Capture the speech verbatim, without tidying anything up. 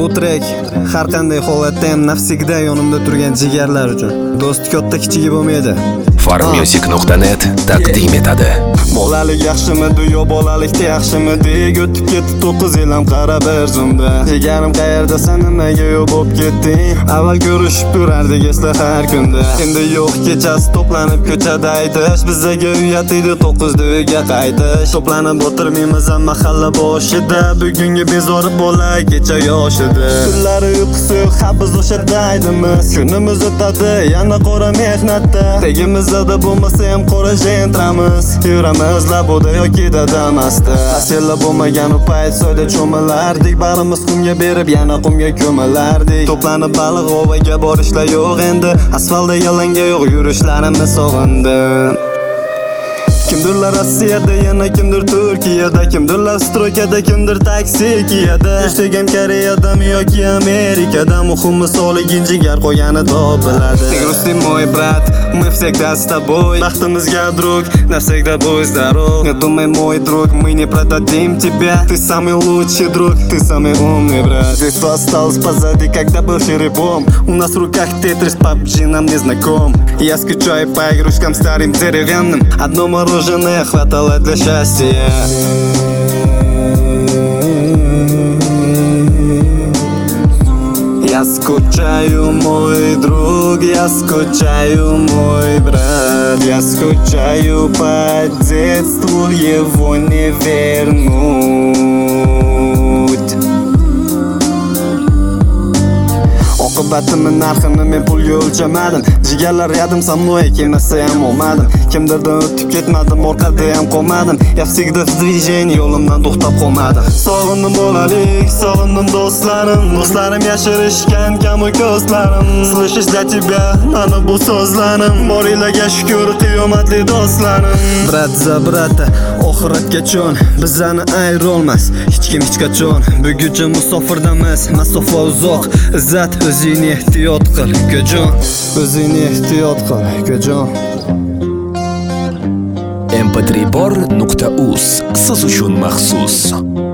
Bu trek har qanday holatda ham nafsigda yonimda turgan jigarlar uchun. Do'st katta kichigi bo'lmaydi. farm music nuqta net taqdim etadi. Bolalik yaxshimidi yo bolalikda yaxshimidi? O'tib ketdi to'qqiz yil ham qarab bir zumda. Jigarim qayerda, sen nimaga yo'q bo'lib ketding? Avval ko'rishib turardik esla har kunda. Endi yo'q, kechasi to'planib ko'chada aytish, bizga uyat edi to'qqizda uyga qaytish. To'planib o'tirmaymiz ham mahalla boshida. Bugungi bezori bola kecha yoshida. Kunlari uyqusi yo'q, ha biz o'sha aydimiz. Kunimiz o'tadi yana qora mehnatda. Tegimizda bo'lmasa ham qora jentramiz. Yuramiz laboda yoki dadamasta. Asella bo'lmagan u payt soyda cho'milardik. Barimiz qumga berib yana qumga ko'milardik. To'planib baliq ovaga borishlar yo'q endi. Asfaltda yalanga yo'q, yurishlarimni sog'indim. Kimdirlar Rossiyada, yana kimdir Turkiyada, kimdirlar stroykada, kimdir taksi kiyada. Ishlagan Koreyadami yoki Amerikada, muhim misoliga jigar qo'ygani topiladi. Грусти мой брат, мы всегда с тобой. Baxtimizga друг, навсегда будь здоров. Не думай, мой друг, мы не продадим тебя. Ты самый лучший друг, ты самый умный брат. Детство осталось позади, когда был черепом. У нас в руках Тетрис, пабджи нам не знаком. Я скучаю по игрушкам старым деревянным. Одно мороженое хватало для счастья. Я скучаю, мой друг, я скучаю, мой брат. Я скучаю по детству, его не вернуть. Oqibatimni narxini men pulga o'lchamadim. Jigarlar yadim со мной, kelmasa ham olmadim. Kimdirdan o'tib ketmadim, orqada ham qolmadim. Я всегда в движении, yo'limdan to'xtab qolmadim. Sog'indim bolalik, sog'indim do'stlarim. Do'stlarim yashirishgan kamu ko'zlarim. Слышишь для тебя, mana bu so'zlarim. Boringlarga shukr, qiyomatli do'stlarim. Brat za brata, oxiratgacha bizani ayirolmas hech kim hech qachon. Buguncha musofirdamas, masofa uzoq. Izzat, o'zingni ehtiyot qil, ukajon. O'zingni ehtiyot qil, ukajon. em p три bor nuqta uz siz uchun maxsus.